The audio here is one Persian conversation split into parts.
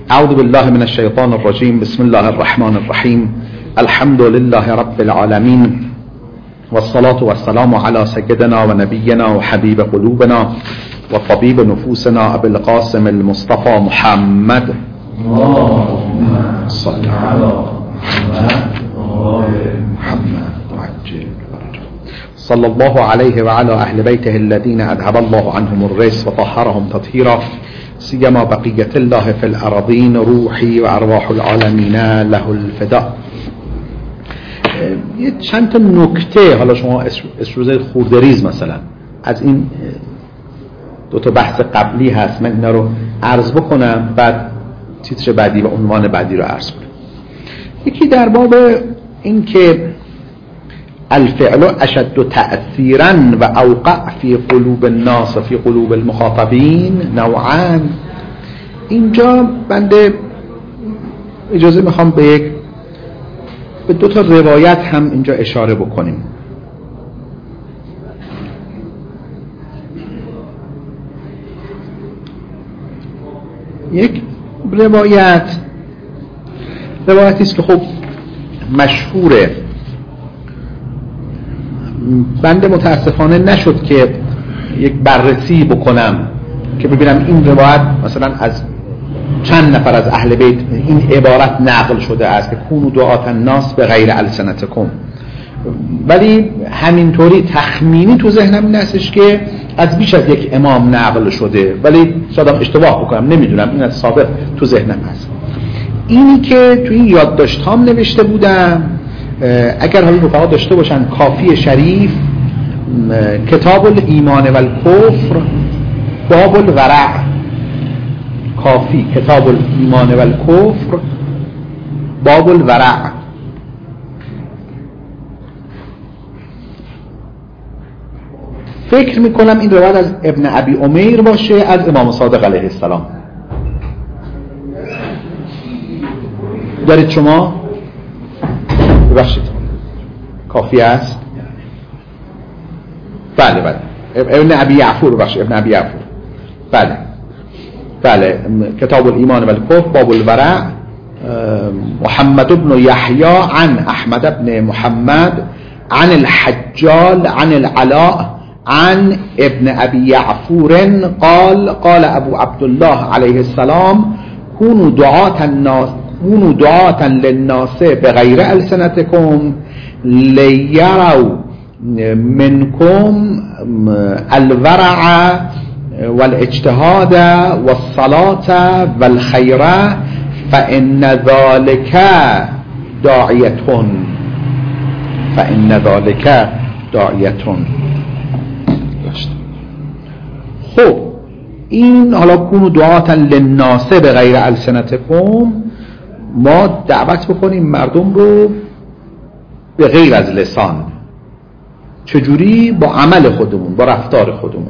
اعوذ بالله من الشیطان الرجیم. بسم الله الرحمن الرحیم. الحمد لله رب العالمین والصلاة والسلام على سيدنا ونبينا وحبيب قلوبنا وطبيب نفوسنا ابي القاسم المصطفى محمد. اللهم صل على محمد صلى الله عليه وعلى اهل بيته الذين اذهب الله عنهم الرجس وطهرهم تطهيرا، سيما بقية الله في الأراضين، روحي و ارواح العالمین له الفداء. یه چند تا نکته حالا شما اسروزه خوردریز مثلا از این دو تا بحث قبلی هست، من اینا رو عرض بکنم بعد تیتر بعدی و عنوان بعدی رو عرض کنم. یکی در باب این که الفعل اشد تأثیرا و اوقع فی قلوب الناس و فی قلوب المخاطبین نوعا. اینجا بنده اجازه میخوام به دو تا روایت هم اینجا اشاره بکنیم. یک روایتی است که خب مشهوره، بنده متاسفانه نشد که یک بررسی بکنم که ببینم این روایت مثلا از چند نفر از اهل بیت این عبارت نقل شده است که کونوا دعاة الناس بغیر السنتکم، ولی همینطوری تخمینی تو ذهنم این هستش که از بیش از یک امام نقل شده، ولی شاید اشتباه بکنم، نمیدونم، این از ثابت تو ذهنم هست. اینی که تو این یادداشتام نوشته بودم، اگر حالا رفقا داشته باشن، کافی شریف کتاب الایمان و الکفر باب الورع، کافی کتاب الایمان و الکفر باب الورع. فکر میکنم این روایت از ابن ابی عمیر باشه، از امام صادق علیه السلام. دارید شما؟ ببخشید کافی است؟ بله ابن ابی یعفور، ببخشید ابن ابی یعفور، بله کتاب الایمان و الکفر باب الورع. محمد بن یحیی عن احمد بن محمد عن الحجال عن العلاء عن ابن ابي يعفور قال ابو عبد الله عليه السلام كونوا دعاة للناس بغير ألسنتكم ليروا منكم الورع والاجتهاد والصلاة والخير فإن ذلك داعية. خب این حالا کونوا دعاة للناس بغیر السنتکم، ما دعوت بکنیم مردم رو به غیر از لسان. چجوری؟ با عمل خودمون، با رفتار خودمون.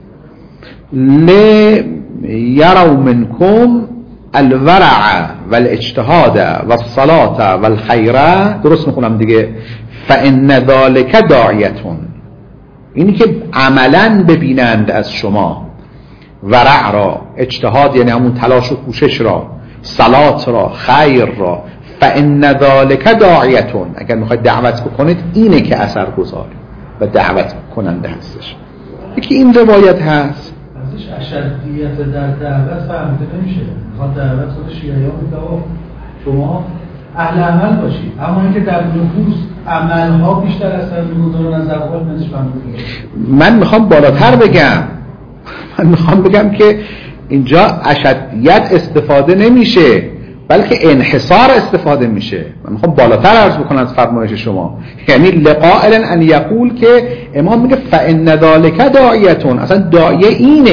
لیروا منکم الورع والاجتهاد والصلاة والخیر، درست میخونم دیگه، فإن ذلك داعیة، اینی که عملاً ببینند از شما ورع را، اجتهاد یعنی همون تلاش و کوشش را، صلات را، خیر را، فإن ذلك داعیة، اگر میخواید دعوت بکنید اینه که اثرگذار و دعوت کننده هستش. یکی این روایت هست. ازش اشدیت در دعوت فهمیده نمیشه. میخواد دعوت خود شیعیان میگه شما اهل عمل باشید، اما اینکه در نفوس عملها بیشتر اثر میگذارن از اقوال منش فهمیده. من میخوام بالاتر بگم، من میخوام بگم که اینجا اشدیت استفاده نمیشه بلکه انحصار استفاده میشه. من میخوام بالاتر عرض بکنم از فرمایش شما، یعنی لقائل ان یقول که امام میگه فإن ذلک داعیة، اصلا داعیه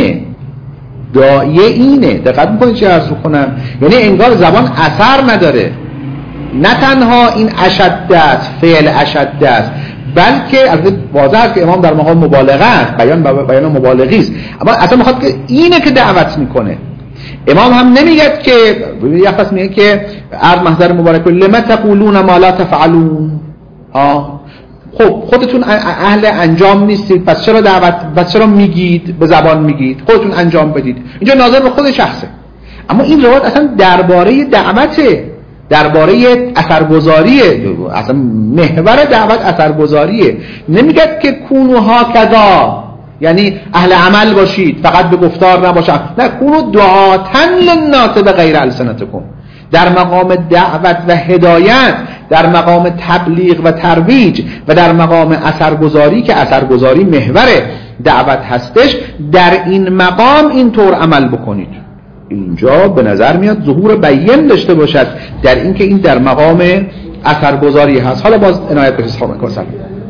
اینه. دقت میکنید چی عرض بکنم؟ یعنی انگار زبان اثر نداره، نه تنها این اشد است، فعل اشد است، بلکه البته واضح است که امام در مقام مبالغه است، بیان مبالغی است، اما اصلا میخواد که اینه که دعوت میکنه. امام هم نمیگه که یک پس میگه که عرض محضر مبارک لما تقولون ما لا تفعلون. خب خودتون اهل انجام نیستید، پس چرا میگید، به زبان میگید، خودتون انجام بدید. اینجا ناظر به خود شخصه. اما این روایت اصلا درباره دعوته، درباره اثرگذاریه، اصلا محور دعوت اثرگذاریه. نمیگه که کونو هاکذا یعنی اهل عمل باشید فقط به گفتار نباشید، نه، کونو دعاتن للناس بغیر السنتکم، در مقام دعوت و هدایت، در مقام تبلیغ و ترویج و در مقام اثرگذاری که اثرگذاری محور دعوت هستش، در این مقام اینطور عمل بکنید. اینجا به نظر میاد ظهور بیان داشته باشد در اینکه این در مقام اثرگذاری هست. حالا باز عنایت به حساب کنید.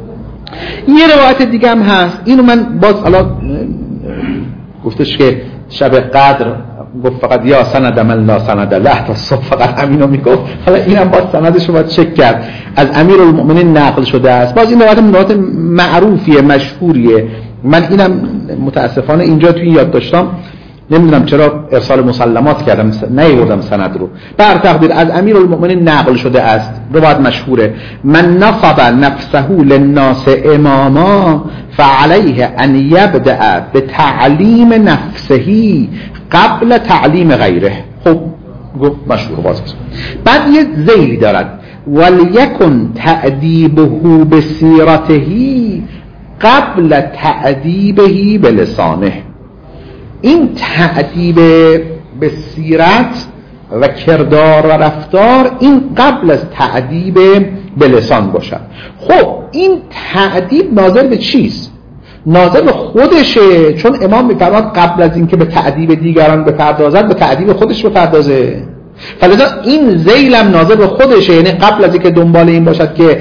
یه روایت دیگه هم هست، اینو من باز حالا گفتش که شب قدر گفت فقط یا سند من لا سند له، تا صبح فقط همینو میگفت. حالا اینم باز سندش رو باید چک کرد، از امیرالمؤمنین نقل شده است. باز این روایت معروفیه، مشهوریه. من اینم متاسفانه اینجا توی یاد داشتم، نمیدونم چرا ارسال مسلمات کردم، نیاوردم سند رو. بر تقدیر از امیرالمؤمنین نقل شده است، روایت مشهوره: من نصب نفسه للناس اماما فعليه ان يبدأ بتعلیم نفسه قبل تعلیم غیره. خب گفت مشهور باز. بعد یه ذیلی دارد: ولیکن تأدیبه بسیرته قبل تأدیبه بلسانه. این تأدیب به سیرت و کردار و رفتار این قبل از تأدیب به لسان باشد. خب این تأدیب ناظر به چیست؟ ناظر به خودشه، چون امام می‌فرماد قبل از اینکه به تأدیب دیگران بپردازد به تأدیب خودش بپردازه. فلذا این ذیلم ناظر به خودشه، یعنی قبل از اینکه دنبال این باشد که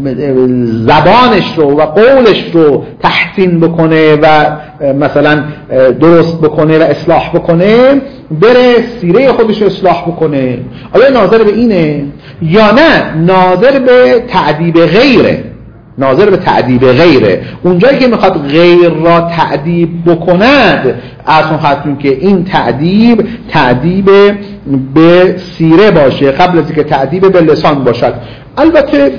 زبانش رو و قولش رو تحسین بکنه و مثلا درست بکنه و اصلاح بکنه، بره سیره خودش رو اصلاح بکنه. آیا ناظر به اینه یا نه ناظر به تأدیب غیره؟ ناظر به تأدیب غیره. اونجایی که میخواد غیر را تأدیب بکند، اصلا خاطرون که این تأدیب به سیره باشه قبل از اینکه تأدیب به لسان باشد. البته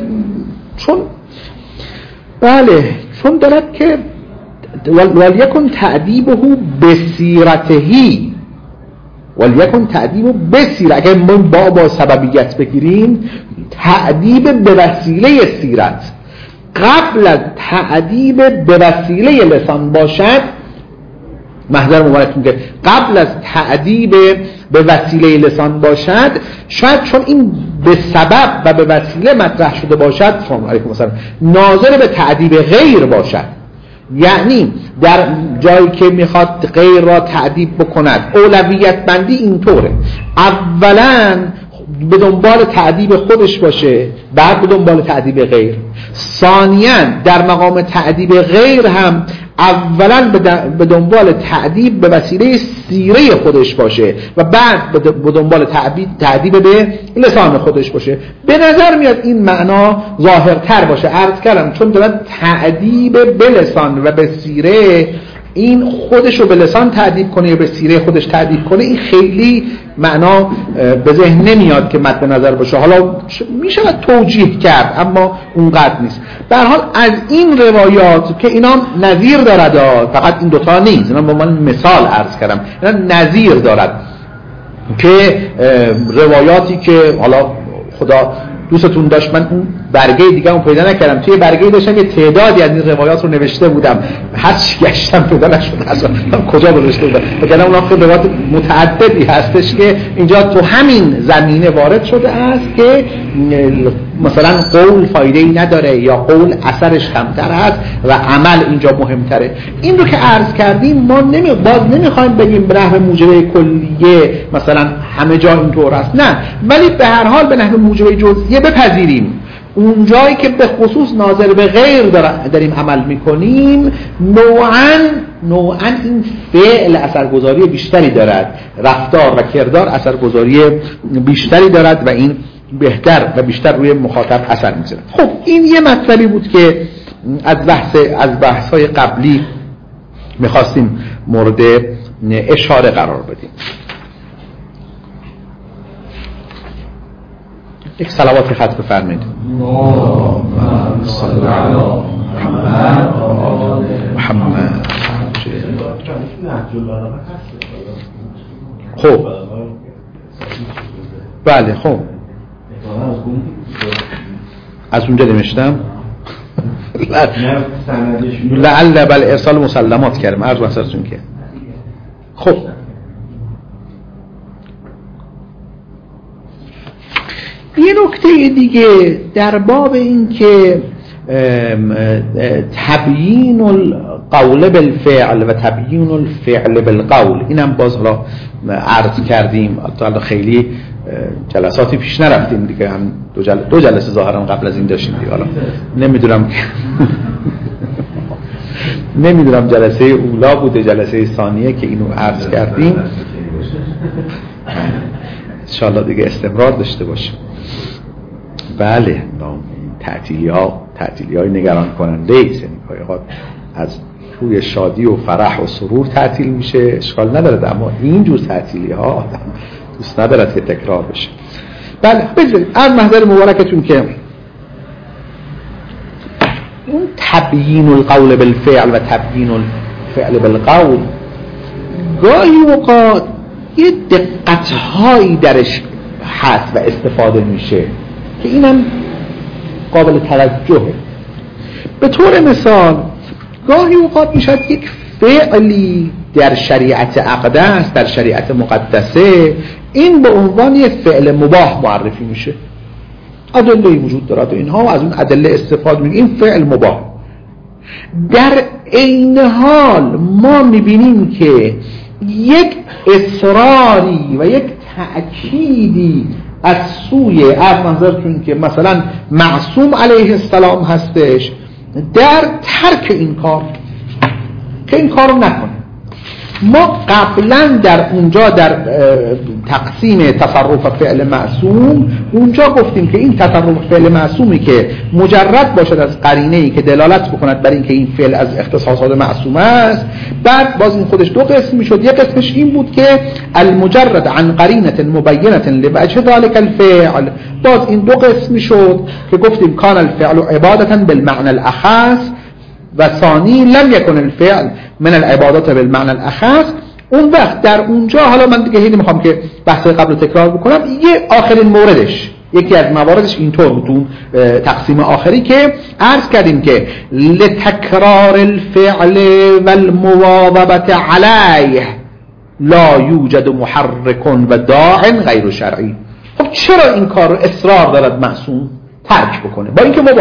چون دارد که ولیکن تأدیبه بسیرتهی، ولیکن تأدیبه بسیرت، اگر ما با سببیت بگیریم تأدیب به وسیله سیرت قبل از تأدیب به وسیله لسان باشد. محضر مبارک که قبل از تأدیب به وسیله لسان باشد، شاید چون این به سبب و به وسیله مطرح شده باشد، ناظر به تأدیب غیر باشد. یعنی در جایی که میخواد غیر را تأدیب بکند، اولویت بندی اینطوره: اولا به دنبال تأدیب خودش باشه، بعد به دنبال تأدیب غیر. ثانیاً در مقام تأدیب غیر هم اولا به دنبال تأدیب به وسیله سیره خودش باشه و بعد به دنبال تأدیب به لسان خودش باشه. به نظر میاد این معنا ظاهرتر باشه. عرض کردم چون دارد تأدیب به لسان و به سیره، این خودش رو به لسان تأدیب کنه یا به سیره خودش تأدیب کنه، این خیلی معنا به ذهن نمیاد که مد نظر باشه. حالا میشه توجیه کرد اما اونقدر نیست. به هر حال از این روایات که اینا نظیر دارد، فقط این دوتا نیست، اینا به من مثال عرض کردم، اینا نظیر دارد که روایاتی که حالا خدا دوستتون داشت، من اون برگه دیگه اون پیدا نکردم، توی برگه داشتم یه تعدادی از این روایات رو نوشته بودم، هرچی گشتم پیدا نشد اصلا کجا گذاشته بودم. وگرنه اون خیلی روایات متعددی هستش که اینجا تو همین زمینه وارد شده است که مثلا قول فایده‌ای نداره یا قول اثرش کمتر است و عمل اینجا مهمتره. این رو که عرض کردیم ما باز نمیخوایم بگیم به نحو موجبه کلیه مثلا همه جا اینطور است، نه، ولی به هر حال به نحو موجبه جزئیه بپذیریم اون جایی که به خصوص ناظر به غیر داریم عمل میکنیم، نوعاً این فعل اثرگذاری بیشتری دارد، رفتار و کردار اثرگذاری بیشتری دارد و این بهتر و بیشتر روی مخاطب اثر میذاره. خب این یه مطلبی بود که از بحث‌های قبلی میخواستیم مورد اشاره قرار بدیم. یک صلوات خط بفرمایید. صلی علی محمد. خب بله خب از اونجا نوشتم لعل بل ارسال مسلمات کردم عرض بسرتون که خب یه نکته دیگه در باب این که تبیین القول بالفعل و تبیین الفعل بالقول، اینم باز حالا عرض کردیم تا خیلی جلساتی پیش نرفتیم دیگه، هم دو جلسه ظاهرا قبل از این داشتیم دیگه. حالا نمیدونم جلسه اولا بوده جلسه ثانیه که اینو عرض کردیم، انشاءالله دیگه استمرار داشته باشیم. بله تعطیلی های نگران کننده ایست، یعنی از روی شادی و فرح و سرور تعطیل میشه اشکال نداره، اما اینجور تعطیلی ها آدم دوست ندارد که تکرار بشه. بله بگذاریم از محضر مبارکتون که اون تبیین القول بالفعل و تبیین الفعل بالقول گاهی اوقات یه دقت‌هایی درش هست و استفاده میشه که اینم قابل توجهه. به طور مثال گاهی اوقات میشد یک فعلی در شریعت اقدس، در شریعت مقدسه، این به عنوان یک فعل مباح معرفی میشه، ادله‌ای وجود دارد و اینها و از اون ادله استفاده میگه این فعل مباح. در عین حال ما میبینیم که یک اصراری و یک تأکیدی از سوی منظرتون که مثلا معصوم علیه السلام هستش در ترک این کار، که این کار رو نکنه. ما قبلا در اونجا در تقسیم تصرف فعل معصوم اونجا گفتیم که این تصرف فعل معصومی که مجرد باشد از قرینه‌ای که دلالت بکند بر اینکه این فعل از اختصاصات معصوم است، بعد باز این خودش دو قسم میشد. یک قسمش این بود که المجرد عن قرینه مبینه لوجه ذلك الفعل، باز این دو قسم میشد که گفتیم کان الفعل عبادة بالمعنى الاخص و ثانی لم یکن الفعل من العبادات بالمعنى الاخص. اون وقت در اونجا، حالا من دیگه هیچ نمیخوام که بحث قبل رو تکرار بکنم، یه آخرین موردش، یکی از مواردش اینطور بود تقسیم آخری که عرض کردیم که لتکرار الفعل والمواظبة علیه لا یوجد محرک و داع غیر شرعی. خب چرا این کار رو اصرار دارد معصوم ترک بکنه با اینکه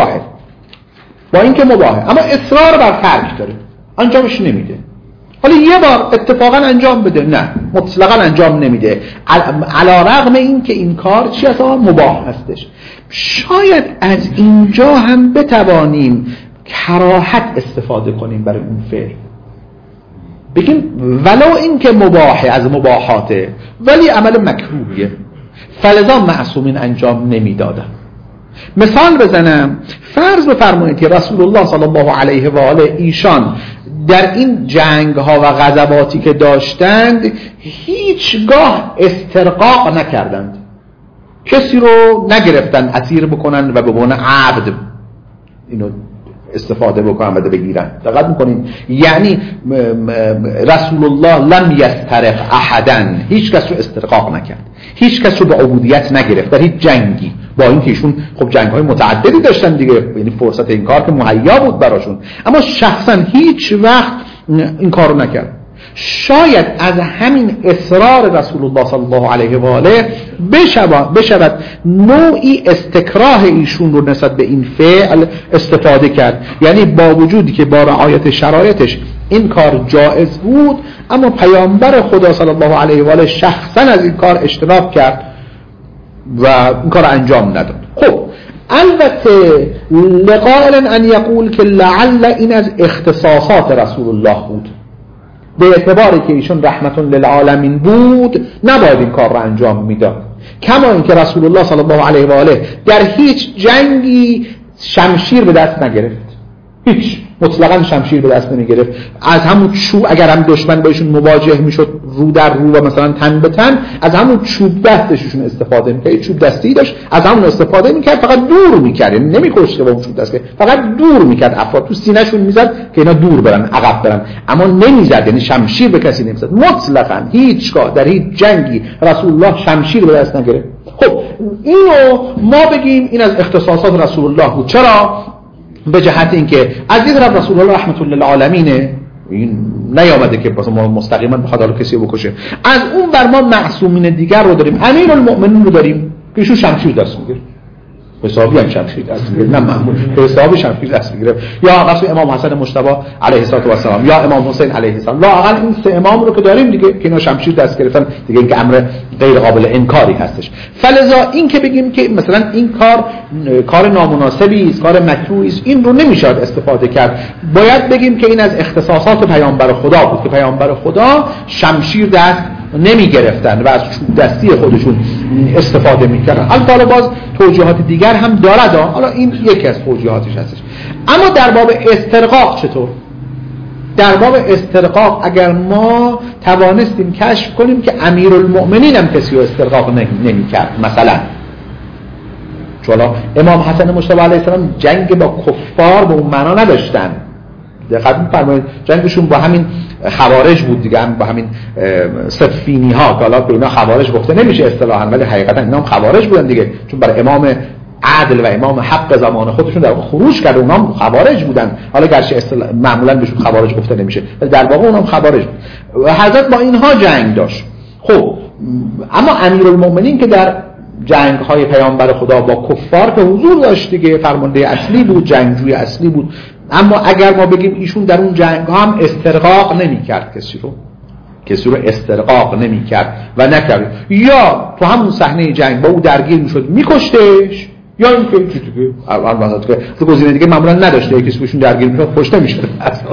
مباحه، اما اصرار بر ترک داره، انجامش نمیده؟ حالا یه بار اتفاقا انجام بده، نه مطلقا انجام نمیده، علی رغم این که این کار چی اصلا مباح هستش. شاید از اینجا هم بتوانیم کراهت استفاده کنیم برای اون فعل، بگیم ولو این که مباحه، از مباحاته، ولی عمل مکروهیه، فلذا معصومین انجام نمیدادن. مثال بزنم، فرض بفرمایید که رسول الله صلی الله علیه و آله ایشان در این جنگ ها و غزواتی که داشتند هیچگاه استرقاق نکردند، کسی رو نگرفتن اسیر بکنن و به عنوان عبد اینو استفاده بکنن و بگیرن. دقت میکنین؟ یعنی رسول الله لم یسترق احدا، هیچ کس رو استرقاق نکرد، هیچ کس رو به عبودیت نگرفت در هیچ جنگی، با اینکه ایشون خب جنگ‌های متعددی داشتن دیگه، یعنی فرصت این کار که مهیا بود براشون، اما شخصا هیچ وقت این کارو نکرد. شاید از همین اصرار رسول الله صلی الله علیه و آله بشود نوعی استکراه ایشون رو نسبت به این فعل استفاده کرد، یعنی با وجودی که با رعایت شرایطش این کار جایز بود، اما پیامبر خدا صلی الله علیه و آله شخصا از این کار اجتناب کرد و این کار انجام نداد. خب البته لقائل ان یقول که لعل این از اختصاصات رسول الله بود، به اعتباری که ایشون رحمت للعالمین بود نباید این کار را انجام میداد، کما اینکه رسول الله صلی الله علیه و آله در هیچ جنگی شمشیر به دست نگرفت، هیچ مطلقاً شمشیر به دست نمیگرفت، از همون چوب، اگر هم دشمن با ایشون مواجه میشد رو در رو و مثلا تن به تن، از همون چوب دستشون استفاده میکرد، چوب دستی داشت، از همون استفاده میکرد، فقط دور میکرد، یعنی نمیکشت با اون چوب دستی، فقط دور میکرد، افراد تو سینه‌شون میزد که اینا دور برن، عقب برن، اما نمیزد، یعنی شمشیر به کسی نمیزد مطلقاً. هیچگاه در هیچ جنگی رسول الله شمشیر به دست نگرفت. خب اینو ما بگیم این از اختصاصات رسول الله بود. چرا؟ به جهت اینکه از یک طرف رسول الله رحمت الله للعالمینه، این نیامده که ما مستقیما بخواد حالا کسی بکشه. از اون بر ما معصومین دیگر رو داریم، امیرالمؤمنین رو داریم که ایشون شمشیر دست میگیره، حسابی هم شمشیر دست میگیره، نه معمول حسابی شمشیر دست میگیره، یا مثلا امام حسن مجتبی علیه السلام یا امام حسین علیه السلام، لااقل این سه امام رو که داریم دیگه که اینا شمشیر دست گرفتن دیگه، این که امر غیر قابل انکاری هستش. فلذا این که بگیم که مثلا این کار نامناسبی است، کار مکروهی است، این رو نمیشه استفاده کرد. باید بگیم که این از اختصاصات پیامبر خدا بود که پیامبر خدا شمشیر دست نمی گرفتن و از چوب دستی خودشون استفاده میکردن. البته باز توجیهات دیگر هم دارد، حالا این یکی از توجیهاتش هستش. اما در باب استرقاق چطور؟ در باب استرقاق اگر ما توانستیم کشف کنیم که امیرالمؤمنین هم کسی رو استرقاق نمی کرد، مثلا چون امام حسن مجتبی علیه السلام جنگ با کفار به اون معنا نداشتن، دقت می‌فرمایید جنگشون با همین خوارج بود دیگه، هم با همین صفینی ها که حالا به اینا خوارج گفته نمیشه اصطلاحاً، ولی حقیقتا اینا هم خوارج بودن دیگه، چون برای امام عدل و امام حق زمان خودشون در خروج کرده، اونا هم خوارج بودن، حالا گرچه معمولا بهشون خوارج گفته نمیشه ولی در واقع اونها هم خوارج بود. حضرت با اینها جنگ داشت. خب اما امیرالمؤمنین که در جنگ های پیامبر خدا با کفار که حضور داشت دیگه، فرمانده اصلی بود، جنگجوی اصلی بود. اما اگر ما بگیم ایشون در اون جنگ ها هم استرقاق نمی کرد، کسی رو استرقاق نمی کرد و نکرد، یا تو همون صحنه جنگ با او درگیر می شد می کشتش، یا اینکه چیزی که گزینه دیگه معمولا نداشته، کسی بهشون درگیر می شد کشته می شد،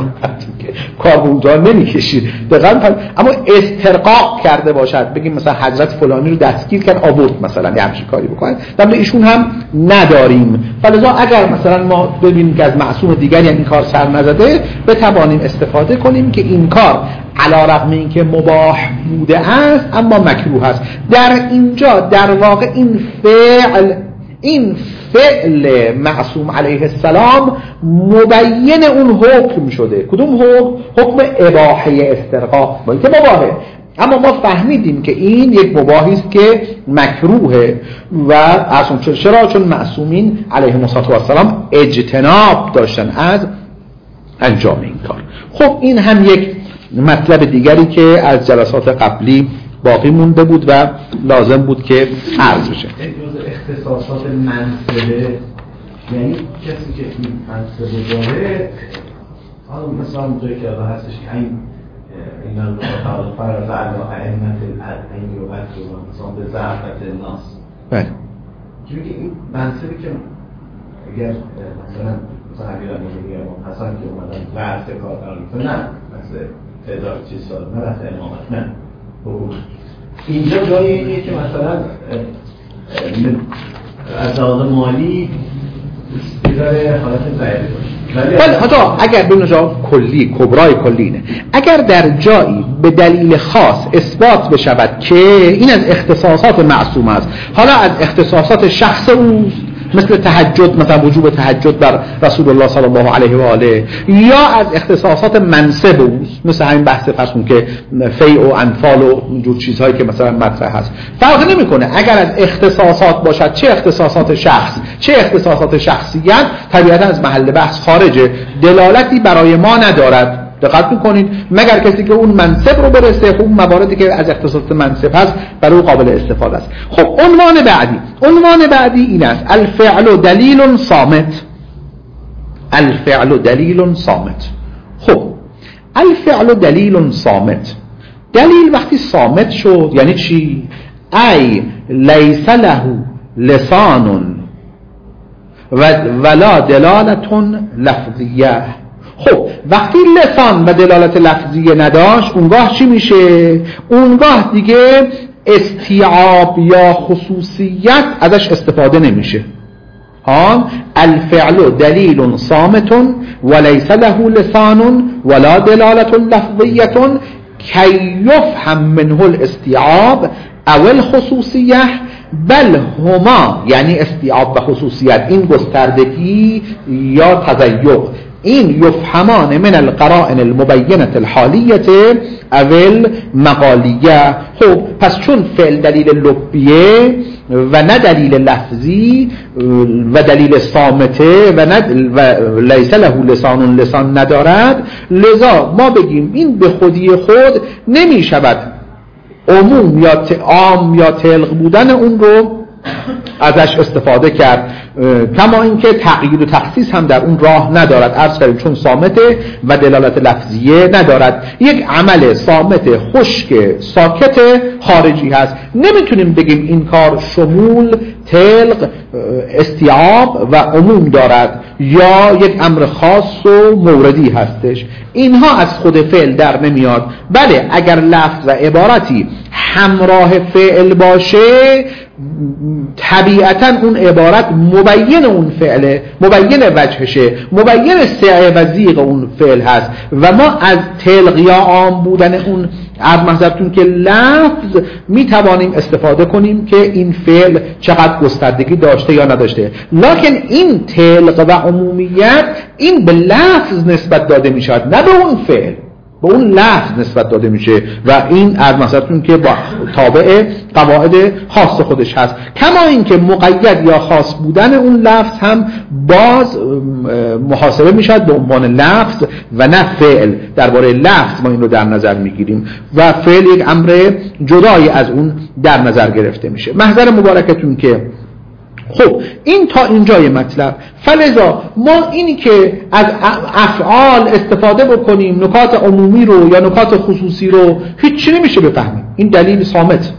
کار به اونجا نمی کشید. اما استرقاق کرده باشد، بگیم مثلا حضرت فلانی رو دستگیر کرد آورد مثلا یه همچین کاری بکنن، در ایشون هم نداریم. فلذا اگر مثلا ما ببینیم که از معصوم دیگری این کار سر نزده، بتوانیم استفاده کنیم که این کار علی رغم اینکه مباح بوده است اما مکروه است. در اینجا در واقع این فعل معصوم علیه السلام مبین اون حکم شده. کدوم حکم اباحه استرقاق، با اینکه مباحه، اما ما فهمیدیم که این یک مباحی است که مکروهه و اصلا چرا؟ چون معصومین علیهم السلام اجتناب داشتن از انجام این کار. خب این هم یک مطلب دیگری که از جلسات قبلی باقی مونده بود و لازم بود که عرض بشه. اختصاصات منصبه، یعنی کسی که این منصبه داره، حالا مثلا اونجایی که الان هستش که این تعالی فرض علی ائمة العدل و مثلا به ضعفت الناس، بله، که میگه این منصبی که اگر مثلا امیرالمؤمنین یا امام حسن که اومدن رأس کار قرار میکنن، نه مثلا تعداد چیز سال نه رأس امامت، نه اینجا جای اینه که مثلا از لحاظ مالی بیزاره حالت ضعیفی باشه. ولی حتی اگر به نجا کلی کبرای کلی نه، اگر در جایی به دلیل خاص اثبات بشود که این از اختصاصات معصوم است، حالا از اختصاصات شخص اوست، مثل تهجد، مثلا وجوب تهجد بر رسول الله صلی الله علیه و آله، یا از اختصاصات منصب اوست، مثل همین بحث فرسون که فیع و انفال و اینجور چیزهایی که مثلا مطرح هست، فرق نمیکنه اگر از اختصاصات باشد، چه اختصاصات شخص چه اختصاصات شخصیت، طبیعتا از محل بحث خارجه، دلالتی برای ما ندارد. دقت میکنید مگر کسی که اون منصب رو برسه، خب مواردی که از اختصاص منصب هست برای قابل استفاده است. خب عنوان بعدی این است: الفعل دلیل صامت. الفعل دلیل صامت. خب الفعل دلیل صامت، دلیل وقتی صامت شد یعنی چی؟ ای لیس له لسان ولا دلالت لفظیه. خب وقتی لسان و دلالت لفظیه نداشت، اونگاه چی میشه؟ اونگاه دیگه استیعاب یا خصوصیت ازش استفاده نمیشه. الفعل دلیل صامت وليس له لسان ولا دلالت لفظیه کی یفهم منه الاستیعاب او الخصوصیه بل هما، یعنی استیعاب و خصوصیت، این گستردگی یا تضیق، این یفهمان من القرائن المبینه الحالیه اول مقالیه. خب پس چون فعل دلیل لبیه و نه دلیل لفظی و دلیل صامته و لیس له لسان ندارد، لذا ما بگیم این به خودی خود نمی شود عموم یا عام یا طلق بودن اون رو ازش استفاده کرد، کما اینکه تقیید و تخصیص هم در اون راه ندارد. عرض کردیم چون صامته و دلالت لفظیه ندارد، یک عمل صامت خشک ساکت خارجی هست. نمیتونیم بگیم این کار شمول، طلق، استیعاب و عموم دارد یا یک امر خاص و موردی هستش. اینها از خود فعل در نمیاد. بله اگر لفظ و عبارتی همراه فعل باشه، طبیعتا اون عبارت مبین اون فعله، مبین وجهشه، مبین سعه و زیغ اون فعل هست و ما از طلق یا عام بودن اون محضرتون که لفظ میتوانیم استفاده کنیم که این فعل چقدر گستردگی داشته یا نداشته. لکن این طلق و عمومیت این به لفظ نسبت داده میشود، نه به اون فعل، به اون لفظ نسبت داده میشه و این از مثلا که با تابع قواعد خاص خودش هست. کما اینکه مقید یا خاص بودن اون لفظ هم باز محاسبه میشود به عنوان لفظ و نه فعل. درباره لفظ ما این رو در نظر میگیریم و فعل یک امر جدایی از اون در نظر گرفته میشه. محضر مبارکتون که خب این تا اینجای مطلب. فلذا ما اینی که از افعال استفاده بکنیم نکات عمومی رو یا نکات خصوصی رو هیچ نمیشه بفهمیم. این دلیل صامت،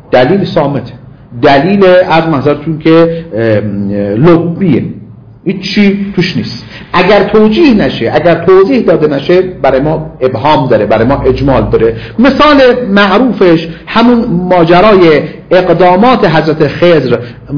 دلیل از منظرتون که لبیه، هیچی توش نیست. اگر توجیه نشه، اگر توضیح داده نشه، برای ما ابهام داره، برای ما اجمال داره. مثال معروفش همون ماجرای اقدامات حضرت خضر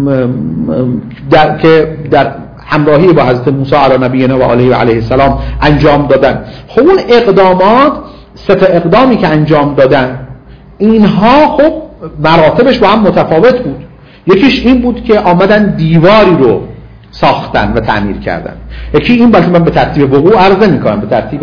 که در همراهی با حضرت موسی علی نبینا و علیه السلام انجام دادن. خب اون اقدامات، سه تا اقدامی که انجام دادن، اینها خب مراتبش با هم متفاوت بود. یکیش این بود که آمدن دیواری رو ساختن و تعمیر کردن. یکی این، بلکه من به ترتیب وقوع عرض نمی‌کنم، به ترتیب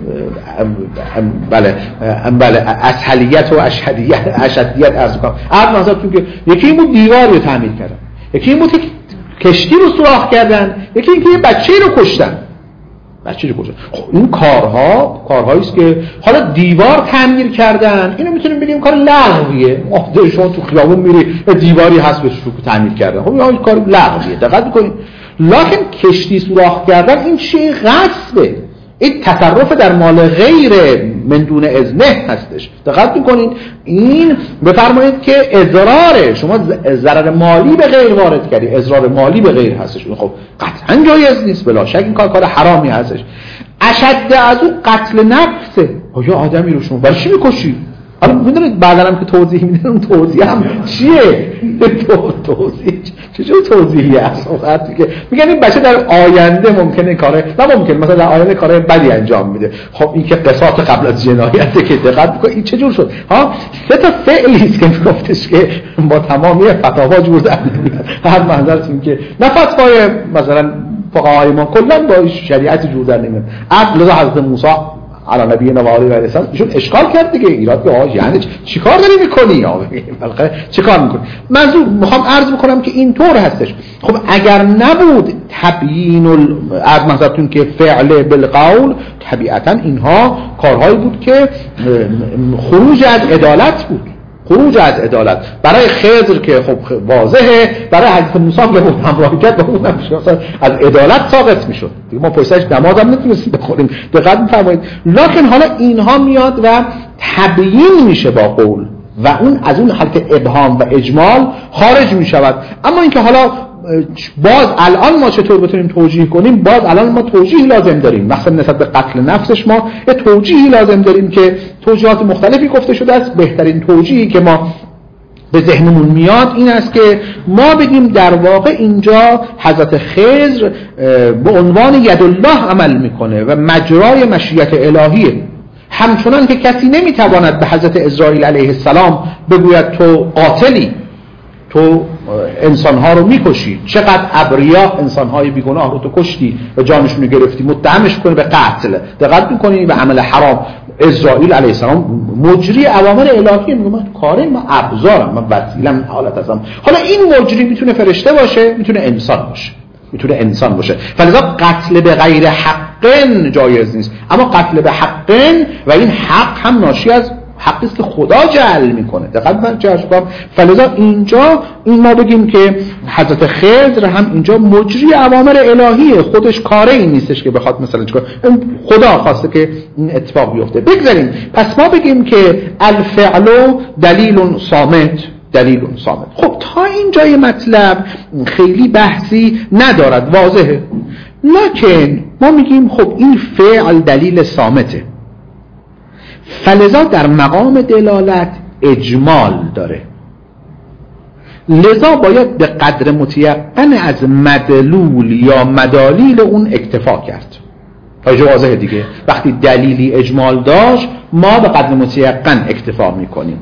بله اسهلیت و اشدیت عرض می‌کنم. عرض نظرتون که یکی این بود دیواری رو تعمیر کردن، یکی این بود که کشتی رو سوراخ کردن، یکی این که یه بچه‌ای رو کشتن. خب این کارهایی است که حالا دیوار تعمیر کردن، اینو میتونیم بگیم کار لغویه. شما تو خیابون میری دیواری هست بهش رو تعمیر کردن، خب این کار لغویه، دقت بکنید. لکن کشتی سوراخ کردن این چیه؟ غصبه، این تصرف در مال غیر من دون اذنه هستش. دقت میکنید. این بفرمایید که اضراره، شما ضرر مالی به غیر وارد کردی، اضرار مالی به غیر هستش. خب قطعا جایز نیست، بلا شک این کار حرامی هستش. اشد از اون قتل نفسه. آیا آدمی رو شما برای چی میکشی؟ حالا میدونید بعدا هم که توضیح میدن، اون توضیح هم چیه؟ چجور توضیحی هست؟ میگن این بچه در آینده ممکنه کاره، نه ممکن مثلا در آینده کاره بدی انجام میده. خب این که قصاص قبل از جنایته که دقت بکن این چجور شد؟ سه تا فعلی است که میگفتش که با تمامی فتاوا جور در نمیاد. هر منظرتون که نه فتوای مثلا فقهای ما کلا با شریعت جور در نمیاد. لذا حضرت موسی علی نبینا و علیه السلام ایشون اشکال کرد دیگه، ایراد که یعنی چیکار داری میکنی؟ چیکار میکنی؟ منظور میخوام عرض بکنم که اینطور هستش. خب اگر نبود تبیین المحضرتون که فعل بالقول، طبیعتا اینها کارهایی بود که خروج از عدالت بود، خروج از عدالت. برای خضر که خب واضحه، برای حضرت موسی که همراهی کرد با اون از عدالت ساقط میشد دیگه. ما پشتش نماز هم نمیتونستیم بخوریم، دقت می‌فرمایید. لکن حالا اینها میاد و تبیین میشه با قول و اون از اون حالت ابهام و اجمال خارج میشود. اما اینکه حالا باز الان ما چطور بتونیم توجیه کنیم، باز الان ما توجیه لازم داریم. مثلا نسبت به قتل نفسش ما یه توجیه لازم داریم که توجیهات مختلفی گفته شده است. بهترین توجیهی که ما به ذهنمون میاد این است که ما بگیم در واقع اینجا حضرت خضر به عنوان یدالله عمل میکنه و مجرای مشیت الهیه. همچنان که کسی نمیتواند به حضرت اسرائیل علیه السلام بگوید تو قاتلی، تو انسانها رو میکشی، چقدر ابریا انسانهای بیگناه رو تو کشتی و جانشون رو گرفتی، متهمش کنی به قتل، دقت میکنی به عمل حرام. اسرائیل علیه السلام مجری اوامر الهی، میگه من کاری، من ابزارم، من وسیله‌ام، حالت هستم. حالا این مجری میتونه فرشته باشه، میتونه انسان باشه، فلذا قتل به غیر حق جایز نیست. اما قتل به حق و این حق هم ناشی از حقی است که خدا جعل میکنه. دقت من چه اشکام. فلذا اینجا این ما بگیم که حضرت خضر هم اینجا مجری اوامر الهیه، خودش کاره این نیستش که بخواد مثلا چیکار، خدا خواسته که این اتفاق بیفته. بگذاریم پس ما بگیم که الفعل دلیل صامت. خب تا اینجای مطلب خیلی بحثی ندارد، واضحه. لکن ما میگیم خب این فعل دلیل صامته، فلذا در مقام دلالت اجمال داره، لذا باید به قدر متیقن از مدلول یا مدالیل اون اکتفا کرد. تا واضحه دیگه، وقتی دلیلی اجمال داشت ما به قدر متیقن اکتفا میکنیم.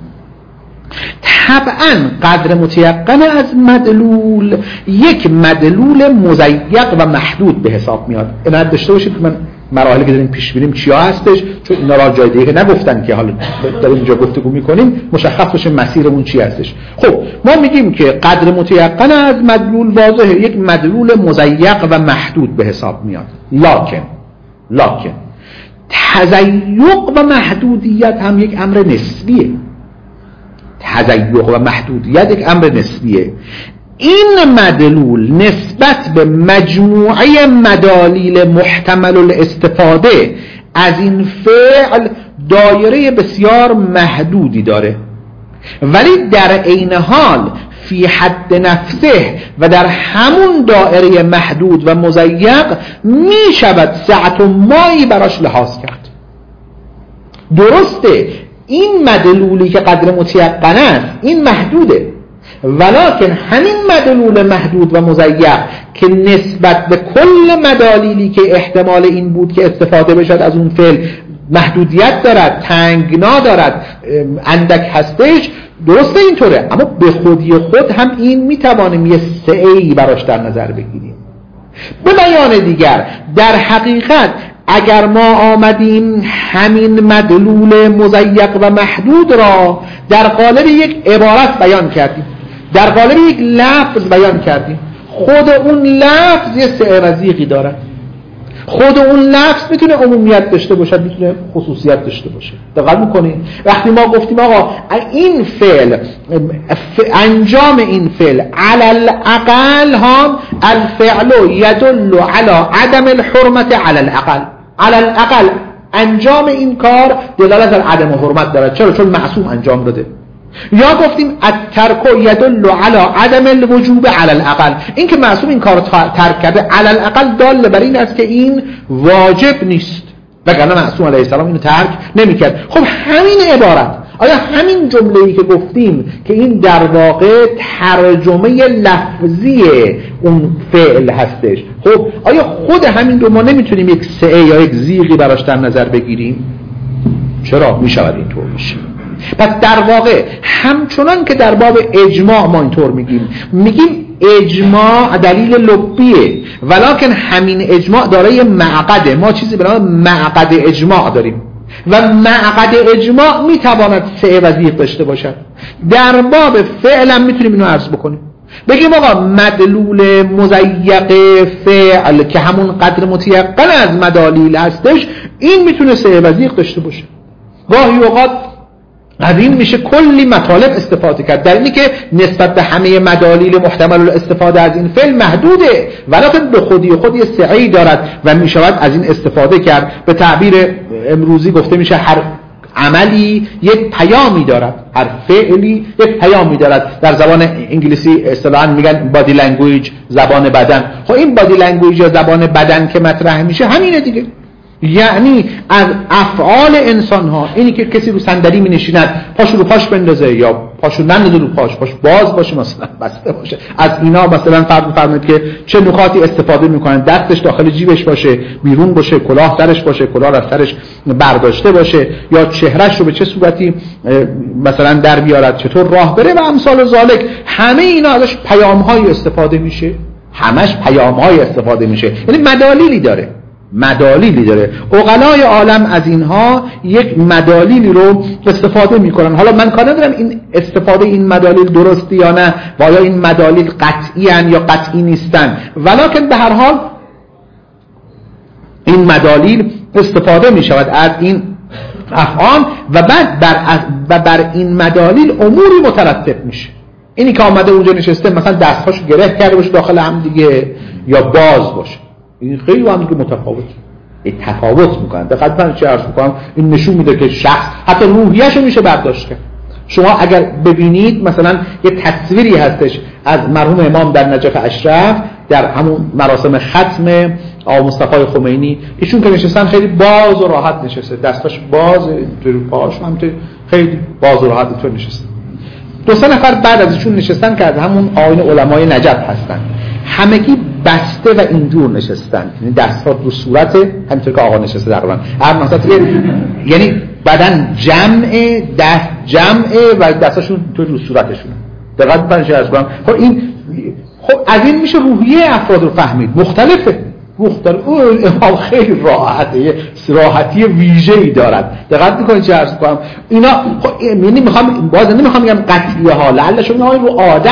طبعا قدر متیقن از مدلول یک مدلول مضیق و محدود به حساب میاد. اینا داشته باشید که من مراحلی که داریم پیش بریم چیا هستش، چون اینا را جای دیگه نگفتن که حالا داریم اینجا گفتگو میکنیم مشخص باشه مسیرمون چی هستش. خب ما میگیم که قدر متیقن از مدلول واضحه، یک مدلول مضیق و محدود به حساب میاد. لکن تضیق و محدودیت هم یک امر نسبیه. این مدلول نسبت به مجموعه مدالیل محتمل الاستفاده از این فعل دایره بسیار محدودی داره، ولی در عین حال فی حد نفسه و در همون دایره محدود و مضیق می شود سعت و مایی براش لحاظ کرد. درسته این مدلولی که قدر متیقن است این محدوده، ولکن همین مدلول محدود و مضیق که نسبت به کل مدالیلی که احتمال این بود که استفاده بشد از اون فعل محدودیت دارد، تنگنا دارد، اندک هستش، درسته اینطوره، اما به خودی خود هم این میتوانیم یه سعی براش در نظر بگیریم. به بیان دیگر در حقیقت اگر ما آمدیم همین مدلول مضیق و محدود را در قالب یک عبارت بیان کردیم، در قالب یک لفظ بیان کردیم، خود اون لفظ یه سعی داره، خود اون لفظ میتونه عمومیت داشته باشه، میتونه خصوصیت داشته باشه. دقت میکنید وقتی ما گفتیم آقا این فعل انجام این فعل علل اقل هم الفعل یدل علی عدم الحرمت علل اقل انجام این کار دلالت بر عدم حرمت داره. چرا؟ چون معصوم انجام داده. یا گفتیم الترک یدل علی عدم الوجوب علی الاقل، این که معصوم این کار ترک کرده علی الاقل دال بر این است که این واجب نیست، وگرنه معصوم علیه السلام اینو ترک نمیکرد. خب همین عبارت، آیا همین جمله‌ای که گفتیم که این در واقع ترجمه لفظی اون فعل هستش، خب آیا خود همین رو ما نمیتونیم یک سعی یا یک زیغی براش در نظر بگیریم؟ چرا؟ میشود اینطور میشه. پس در واقع همچنان که در باب اجماع ما اینطور میگیم اجماع دلیل لبیه، ولکن همین اجماع دارای معقده. ما چیزی به نام معقد اجماع داریم و معقد اجماع میتواند سعی و زیغ داشته باشد. در باب فعلا میتونیم اینو عرض بکنیم، بگیم آقا مدلول مضیق فعل که همون قدر متیقن از مدالیل هستش این میتونه سعی و زیغ داشته باشه. گاهی اوقات از این میشه کلی مطالب استفاده کرد، در اینی که نسبت به همه مدالیل محتمل الاستفاده از این فعل محدوده، ولکن به خودی خود یه سعی دارد و میشود از این استفاده کرد. به تعبیر امروزی گفته میشه هر عملی یک پیامی دارد، هر فعلی یک پیامی دارد. در زبان انگلیسی اصطلاحاً میگن بادی لنگویج، زبان بدن. خب این بادی لنگویج یا زبان بدن که مطرح میشه همینه دیگه، یعنی از افعال انسان ها اینی که کسی رو صندلی می نشیند پاشو رو پاش بندازه یا پاشو نندازه رو پاش باز باشه مثلا بسته باشه، از اینا مثلا فرض بفرمایید که چه نکاتی استفاده میکنن، دستش داخل جیبش باشه، بیرون باشه، کلاه سرش باشه، کلاه از سرش برداشته باشه، یا چهرهش رو به چه صورتی مثلا در بیارد، چطور راه بره و امثال ذالک. همه اینا ازش پیام‌های استفاده میشه، همش پیام‌های استفاده میشه، یعنی مدالیلی داره. مدالیلی داره. عقلای عالم از اینها یک مدالیلی رو استفاده میکنن. حالا من کار ندارم این استفاده این مدالیل درستی یا نه، و آیا این مدالیل قطعی ان یا قطعی نیستن، ولکن به هر حال این مدالیل استفاده میشود از این افعال و بعد بر این مدالیل اموری مترتب میشه. اینی که آمده اونجا نشسته مثلا دستهاشو گره کرده باشه داخل هم دیگه یا باز باشه، این خیلی هم دیگه متفاوت تفاوت میکنن. دقیقاً من چه عرض میکنم، این نشون میده که شخص حتی روحیه‌شو میشه برداشت کرد. شما اگر ببینید مثلا یه تصویری هستش از مرحوم امام در نجف اشرف در همون مراسم ختم آقا مصطفی خمینی، ایشون که نشستن خیلی باز و راحت نشسته، دستاش باز، تو پاهاش هم خیلی باز و راحت اینطور نشسته. 2-3 نفر بعد از ایشون نشستن که از همون آیین علمای نجف هستن، همگی بسته و اینجور نشستن، یعنی دست‌ها رو صورت همینطور که آقا نشسته تقریبا. یعنی بدن جمعه، دست جمعه و دستاشون تو رو صورتشونه. دقیقاً بنش کنم. خب این از این میشه روحیه افراد رو فهمید. مختلفه. امام خیلی راحته، راحتی ویژه‌ای دارد. دقت می‌کنید چه عرض کنم؟ اینا یعنی نمیخوام بگم قطعیه ها، لعلشون رو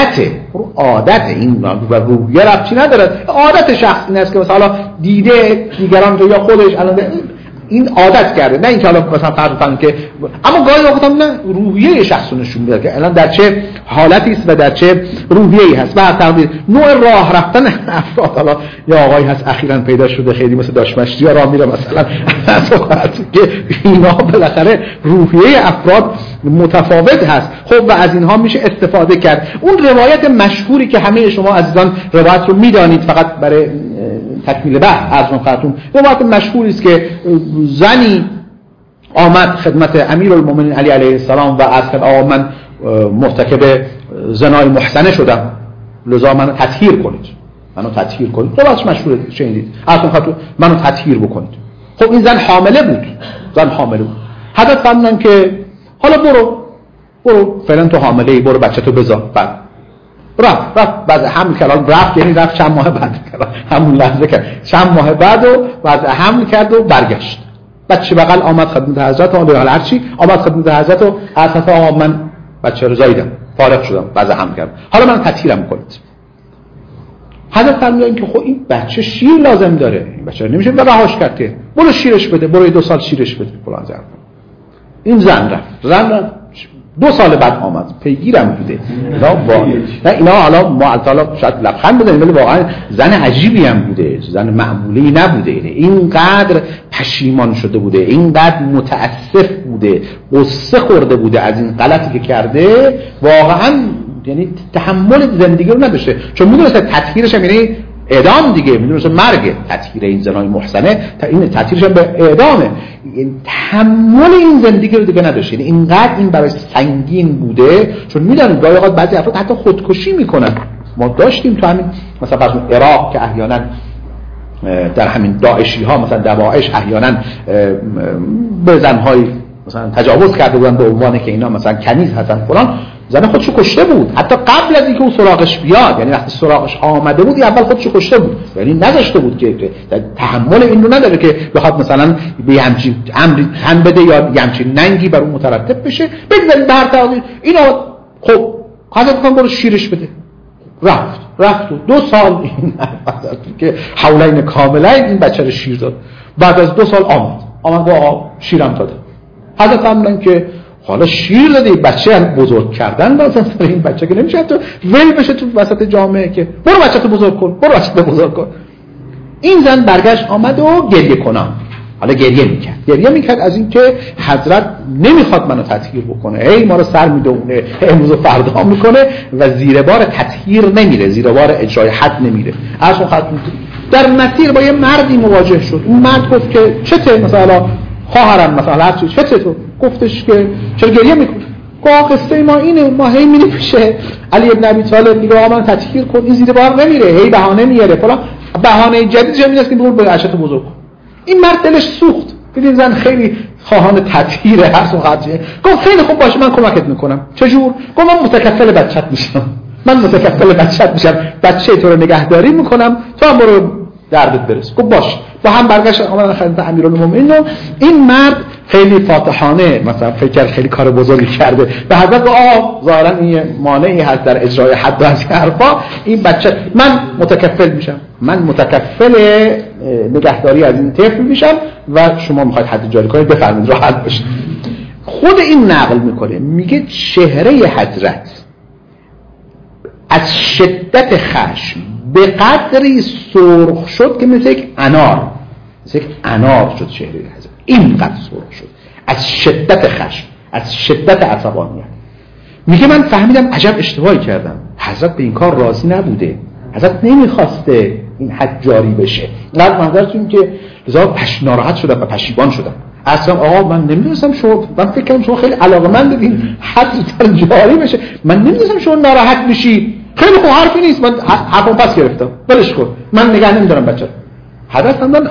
عادت این و روحیه ربطی نداره. عادت شخصی است که مثلا دیده دیگران رو یا خودش الان این عادت کرده، نه اینکه حالا مثلا فرض کنیم که، اما گاهی اوقات هم نه، روحیه شخص نشون میده که الان در چه حالتی است و در چه روحیه‌ای هست. و تقدیر نوع راه رفتن افراد، حالا یا آقایی هست اخیراً پیدا شده خیلی مثل داشمشتی ها راه میره مثلا، که اینا بالاخره روحیه افراد متفاوت هست. خب و از اینها میشه استفاده کرد. اون روایت مشهوری که همه شما عزیزان روایت رو میدانید، فقط برای تکمیل بحث عرض خدمتتون، روایت مشهوری است که زنی آمد خدمت امیرالمومنین علی علیه السلام و از آقا من مرتکب زنای محسنه شدم، لذا منو تطهیر کنید. روایتش مشهوره، شنیدید؟ عرض خدمتتون منو تطهیر بکنید. خب این زن حامله بود. حضرت فرمودن که حالا برو فعلا تو حامله ای، برو بچه‌تو بذار. بعد بعد حمل کرد، یعنی رفت چند ماه بعد همون لحظه کرد، چند ماه بعد و بعد حمل کرد و برگشت. بچه بغل آمد خدمت حضرت، هرچی آمد خدمت حضرت و حضرت آقا من بچه رو زاییدم، فارغ شدم، بعد حمل کردم، حالا من تطهیرم کنید. حضرت فرمودن که خب این بچه شیر لازم داره، این بچه رو نمیشه رهاش کرد، برو شیرش بده، برو 2 سال شیرش بده فلان زرد. این زن رفت 2 سال بعد آمد، پیگیرم بوده. اینا حالا ما البته شاید لبخند بزنیم ولی واقعا زن عجیبی هم بوده، زن معمولی نبوده. اینقدر پشیمان شده بوده، اینقدر متاسف بوده، قصه خورده بوده از این غلطی که کرده، واقعا یعنی تحمل زندگی رو نداشته، چون میدونسته تطهیرش هم یعنی اعدام دیگه، میدونسته مرگ، تطهیر این زنای محسنه این تطهیرش هم به اعدامه. تحمل این زندگی رو دیگه نداشته، یعنی اینقدر این برای سنگین بوده، چون میدونید گاهی اوقات بعضی افراد حتی خودکشی میکنن. ما داشتیم تو همین مثلا فرض عراق که احیانا در همین داعشی ها مثلا دواعش احیانا به زنهای مثلا تجاوز کرده بودن به عنوان که اینا مثلا کنیز هستن فلان، زن خودشو کشته بود حتی قبل از اینکه اون سراغش بیاد، یعنی وقتی سراغش آمده بود اول خودشو کشته بود، یعنی نذاشته بود که تحمل این رو نداره که بخواد مثلا به همچین امری تن بده یا همچین ننگی بر اون مترتب بشه. بگذارید به هر تقدیر اینا خب حضرت فرمان برو شیرش بده. رفت و 2 سال این که حولین کاملین این بچه رو شیر داد. بعد از 2 سال آمد با آقا شیرم داده. حضرت فرمودن که حالا شیر دادی، بچه هم بزرگ کردن لازم سر این بچه که نمیشه تو ول بشه تو وسط جامعه، که برو بچه‌تو بزرگ کن. این زن برگشت آمد و گریه کنم، حالا گریه میکرد از این که حضرت نمیخواد منو تطهیر بکنه، هی ما رو سر میدونه، امروز و فردا میکنه و زیر بار تطهیر نمیره، زیر بار اجرای حد نمیره. اصلا در مسیر با یه مردی مواجه شد. اون مرد گفت که چته مثلا خواهرم مثلا هر چی چته تو؟ گفتش که چرا گریه میکنی؟ گفت قصه ما اینه، ما هی میریم پیش علی ابن ابی طالب میگه آقا من تطهیر کن، این زیر بار نمیره، هی بهانه میاره فلان، بهانه جدیدش این است که برو بچه‌تو بزرگ کن. این مرد دلش سوخت، دیدین زن خیلی خواهان تطهیره، هر سو خرجه. گفت خیلی خوب باشه من کمکت میکنم. چجور؟ گفت من متکفل بچت میشم، بچه تو رو نگهداری میکنم، تو هم برو دردت برسه. گفت باش. با هم برگشت آمدن خدمت امیرالمومنین و این مرد خیلی فاتحانه مثلا فکر خیلی کار بزرگی کرده به حضرت ظاهرا این مانعی هست در اجرای حد و از این حرفا، این بچه من متکفل میشم، من متکفل نگهداری از این طفل میشم و شما میخواید حد جاری کنید بفرمایید راحت باشید. خود این نقل میکنه، میگه چهره حضرت از شدت خشم به قدری سرخ شد که مثل یک انار شد چهره حضرت، اینقدر سرخ شد از شدت خشم، از شدت عصبانیت. میگه من فهمیدم عجب اشتباهی کردم، حضرت به این کار راضی نبوده، حضرت نمیخواسته این حد جاری بشه. لازم منظرتون که لذا ناراحت شدم و پشیمان شدم. اصلا آقا من نمیدونستم شما، من فکر کردم شما خیلی علاقه‌مند بودین حد جاری بشه، من نمیدونستم شما ناراحت میشی. خیلی خوب حرفی نیست، من حرفم پس گرفتم، ولش کن، من نگه نمیدارم بچه. حضرت هم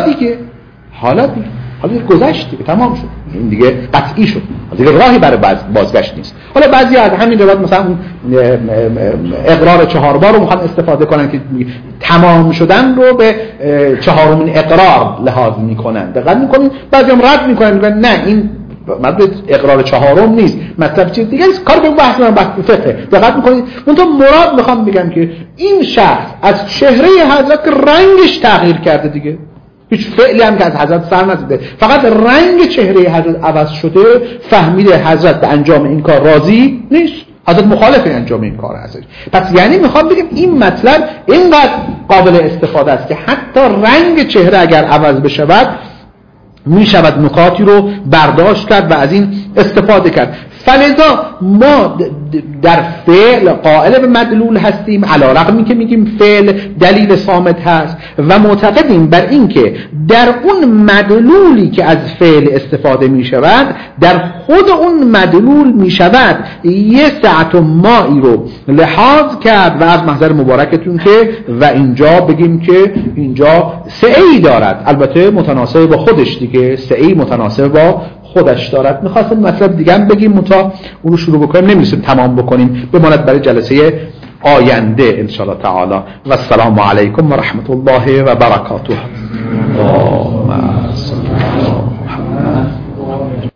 حالاتی گذشت دیگه، تمام شد، این دیگه قطعی شد، دیگه راهی برای بازگشت نیست. حالا بعضی از همین روایت مثلا اقرار 4 بار رو میخوان استفاده کنن که تمام شدن رو به 4مین اقرار لحاظ میکنن. دقت میکنین بعضی هم رد میکنن، میگن نه این مطلب اقرار 4م نیست، مطلب چیز دیگه است، کار به بحث من بحث فقه. دقت میکنید منتها مراد میخوام بگم که این شخص از چهره حضرت رنگش تغییر کرده دیگه، هیچ فعلی هم که از حضرت سر نزده، فقط رنگ چهره حضرت عوض شده، فهمیده حضرت به انجام این کار راضی نیست، حضرت مخالف انجام این کار هستش. پس یعنی میخوام بگم این مطلب اینقدر قابل استفاده است که حتی رنگ چهره اگر عوض بشود میشود نکاتی رو برداشت کرد و از این استفاده کرد. فلذا ما در فعل قائل به مدلول هستیم، علی رغمی که میگیم فعل دلیل صامت هست و معتقدیم بر این که در اون مدلولی که از فعل استفاده میشود، در خود اون مدلول میشود یه سعت و مایی رو لحاظ کرد و از محضر مبارکتون که و اینجا بگیم که اینجا سعی دارد، البته متناسب با خودش دیگه، سعی متناسب با خودش دارد. میخواستم مطلب دیگه هم بگیم تا اون رو شروع بکنیم نمیرسیم تمام بکنیم، بماند برای جلسه آینده ان شاء الله تعالی. و السلام علیکم و رحمت الله و برکاته.